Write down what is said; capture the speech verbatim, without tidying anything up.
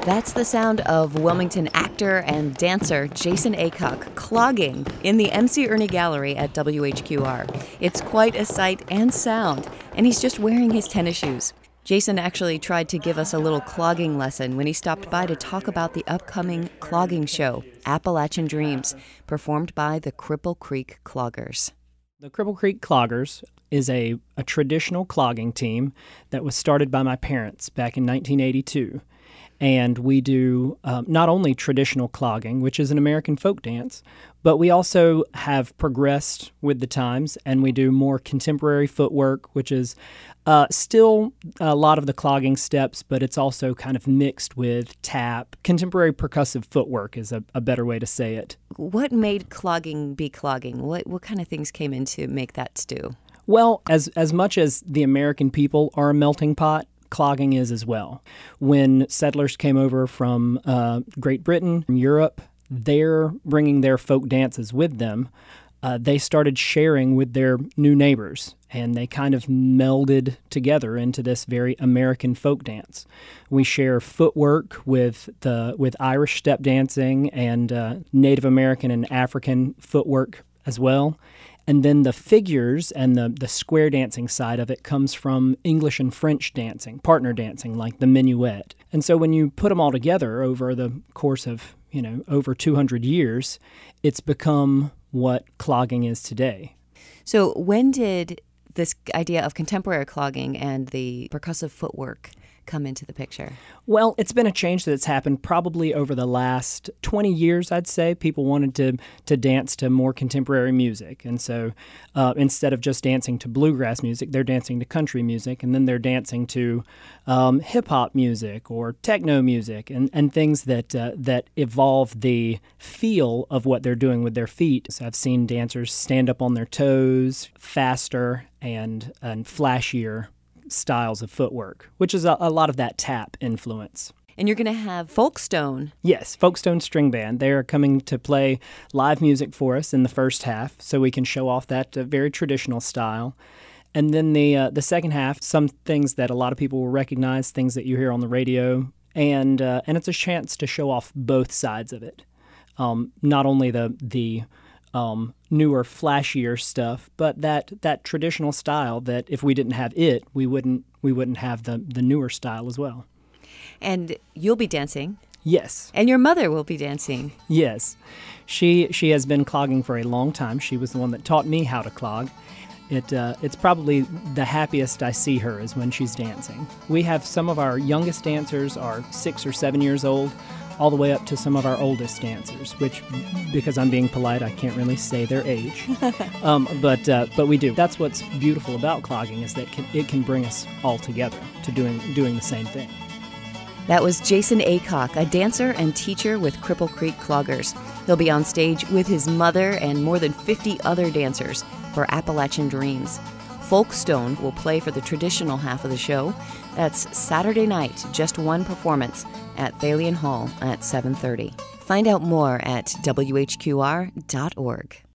That's the sound of Wilmington actor and dancer Jason Aycock clogging in the M C Ernie Gallery at W H Q R. It's quite a sight and sound, and he's just wearing his tennis shoes. Jason actually tried to give us a little clogging lesson when he stopped by to talk about the upcoming clogging show, Appalachian Dreams, performed by the Cripple Creek Cloggers. The Cripple Creek Cloggers is a, a traditional clogging team that was started by my parents back in nineteen eighty-two. And we do um, not only traditional clogging, which is an American folk dance, but we also have progressed with the times, and we do more contemporary footwork, which is uh, still a lot of the clogging steps, but it's also kind of mixed with tap. Contemporary percussive footwork is a, a better way to say it. What made clogging be clogging? What what kind of things came in to make that stew? Well, as as much as the American people are a melting pot, clogging is as well. When settlers came over from uh, Great Britain, from Europe, they're bringing their folk dances with them. Uh, they started sharing with their new neighbors, and they kind of melded together into this very American folk dance. We share footwork with the with Irish step dancing and uh, Native American and African footwork as well. And then the figures and the, the square dancing side of it comes from English and French dancing, partner dancing, like the minuet. And so when you put them all together over the course of, you know, over two hundred years, it's become what clogging is today. So when did this idea of contemporary clogging and the percussive footwork come into the picture? Well, it's been a change that's happened probably over the last twenty years, I'd say. People wanted to to dance to more contemporary music. And so uh, instead of just dancing to bluegrass music, they're dancing to country music, and then they're dancing to um, hip-hop music or techno music and, and things that uh, that evolve the feel of what they're doing with their feet. So I've seen dancers stand up on their toes faster and and flashier styles of footwork, which is a, a lot of that tap influence. And you're going to have Folkstone. Yes, Folkstone String Band. They are coming to play live music for us in the first half, so we can show off that uh, very traditional style. And then the uh, the second half, some things that a lot of people will recognize, things that you hear on the radio, and uh, and it's a chance to show off both sides of it. Um, not only the the Um, newer, flashier stuff, but that that traditional style that if we didn't have it, we wouldn't we wouldn't have the the newer style as well. And you'll be dancing. Yes. And your mother will be dancing. Yes. She she has been clogging for a long time. She was the one that taught me how to clog. It uh, it's probably the happiest I see her is when she's dancing. We have some of our youngest dancers are six or seven years old, all the way up to some of our oldest dancers, which, because I'm being polite, I can't really say their age. um, but uh, but we do. That's what's beautiful about clogging, is that can, it can bring us all together to doing doing the same thing. That was Jason Aycock, a dancer and teacher with Cripple Creek Cloggers. He'll be on stage with his mother and more than fifty other dancers for Appalachian Dreams. Folkstone will play for the traditional half of the show. That's Saturday night, just one performance at Thalian Hall at seven thirty. Find out more at W H Q R dot org.